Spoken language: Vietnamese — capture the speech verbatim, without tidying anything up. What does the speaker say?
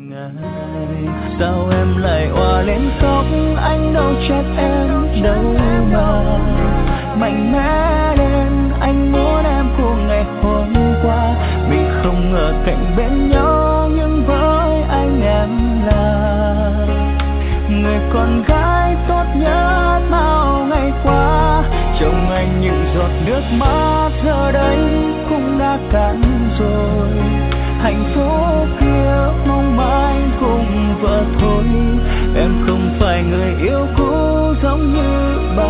ngày. Sao em lại òa lên khóc, anh đâu trách em đâu mà. Mạnh mẽ lên, anh muốn em của ngày hôm qua. Mình không ở cạnh bên nhau, nhưng với anh em là người con gái tốt nhất bao ngày qua. Trong anh những giọt nước mắt giờ đây cũng đã cạn rồi. Hạnh phúc kia mong mãi cùng vợ thôi. Em không phải người yêu cũ giống như bao